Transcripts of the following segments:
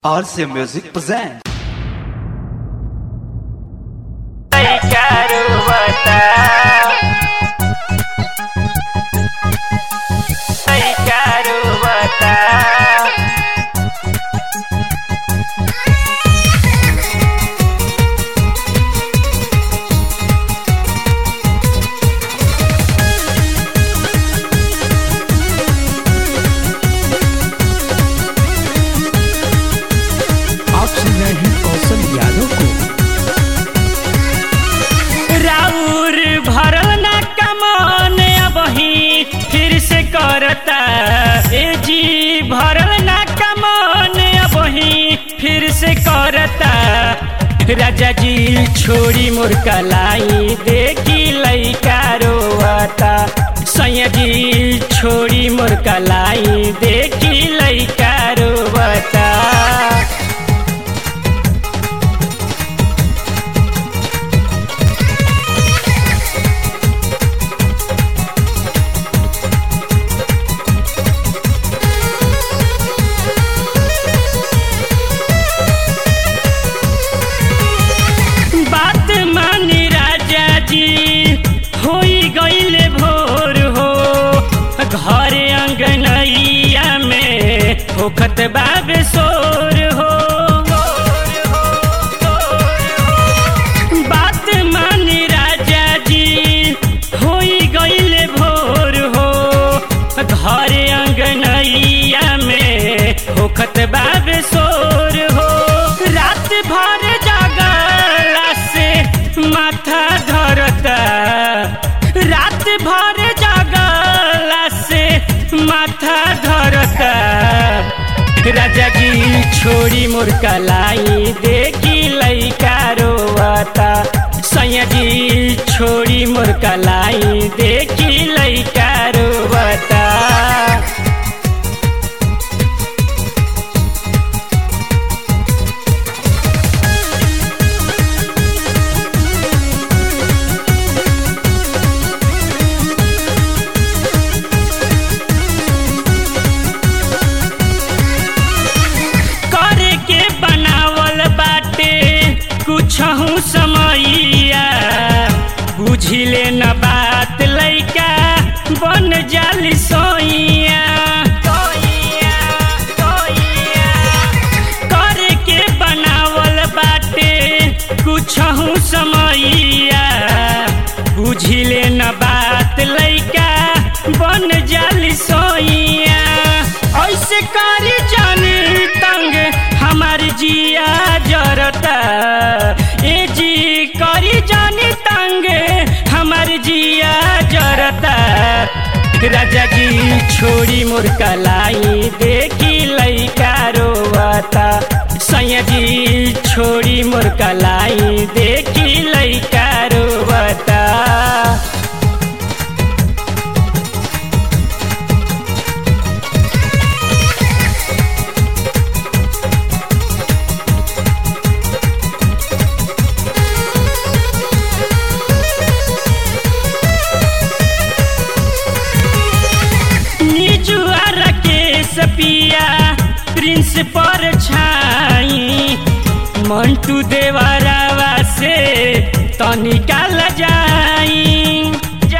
RC Music presents. आप सुन रहे हैं कौशल यादव को। राउर भरल ना कमान अबही फिर से करता ए जी भरल ना कमान अबही फिर से करता राजा जी छोड़ी मोर कलाई देखी लइका रोवता सैया जी छोड़ी मोर कलाई देखी लइका रोवता। बात मानी राजा जी होई गईले भोर हो घरे अंगनैया में होखत बाबे सोर हो। बात मानी राजा जी होई गईले भोर हो घरे अंगनैया में होखत बाबे सोर हो। रात भर जागला से माथा धरता रात भर जागला से माथा धरता राजा जी छोड़ी मोर कलाई देखी लइका रोवता सैया जी छोड़ी मोर कलाई देखी लइका रोवता। कुछहु समैया बुझिले न बात लइका बन जाली सोइया करे के बनावल बाटे कुछहु समैया बुझिले न बात लइका बन जाली सोइया। ऐसे करी जानी तंग हमार जिया जरता ए जी करी जानी तंग हमार जिया जरता राजा जी छोड़ी मोर कलाई देखी लइका रोवता सैया जी छोड़ी मोर कलाई देखी लइका रोवता। पिया प्रिंस पर छाई मंटू देवरावा से तनिका लजाई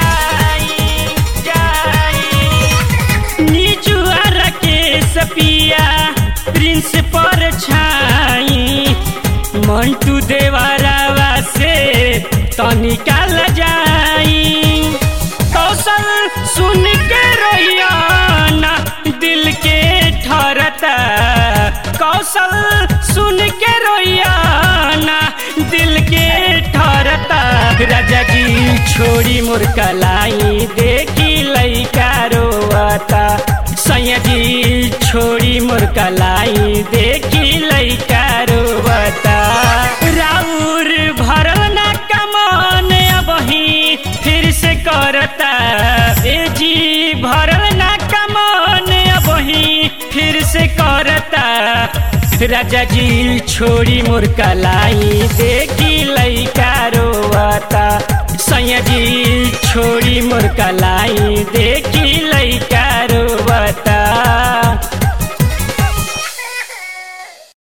निजुआ राकेश पिया प्रिंस पर छाई मंटू देवरावा से तनिका लजाई। कौशल सुन के रोइया ना दिल के ठरता कौशल सुन के रोइया ना दिल के ठरता राजा जी छोड़ी मोर कलाई देखी लइका रोवता सैया जी छोड़ी मोर कलाई देखी लइका रोवता। राउर भरल ना कमान अबही फिर से करता ए जी भरल ना कमान अबही फिर से करता राजा जी छोड़ी मोर कलाई देखी लइका रोवता सैया जी छोड़ी मोर कलाई देखी लइका रोवता।